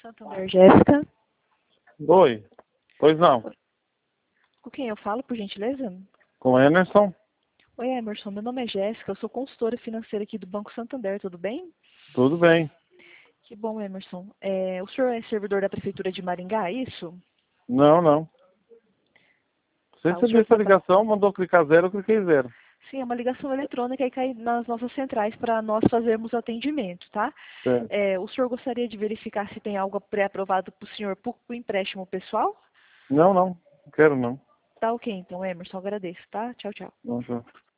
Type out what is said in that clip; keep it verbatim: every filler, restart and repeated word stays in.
Santander, Jéssica. Oi. Pois não. Com quem eu falo, por gentileza? Com o Emerson? Oi, Emerson. Meu nome é Jéssica. Eu sou consultora financeira aqui do Banco Santander. Tudo bem? Tudo bem. Que bom, Emerson. É, o senhor é servidor da Prefeitura de Maringá, é isso? Não, não. Você Tá, o recebeu senhor essa traba- ligação, mandou clicar zero, eu cliquei zero. Sim, é uma ligação eletrônica e cai nas nossas centrais para nós fazermos o atendimento, tá? Certo. É, o senhor gostaria de verificar se tem algo pré-aprovado para o senhor por por empréstimo pessoal? Não, não. Não quero não. Tá ok, então, Emerson. Agradeço, tá? Tchau, tchau. Não, já.